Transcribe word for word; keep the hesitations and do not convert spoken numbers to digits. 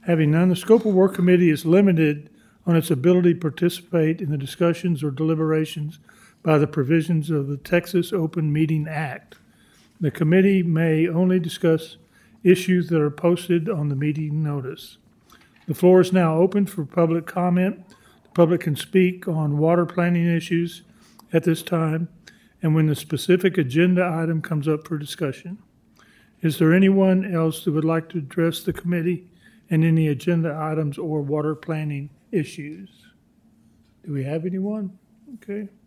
Having none, the scope of work committee is limited on its ability to participate in the discussions or deliberations by the provisions of the Texas Open Meeting Act. The committee may only discuss issues that are posted on the meeting notice. The floor is now open for public comment. The public can speak on water planning issues at this time and when the specific agenda item comes up for discussion. Is there anyone else that would like to address the committee and any agenda items or water planning issues? Do we have anyone? Okay.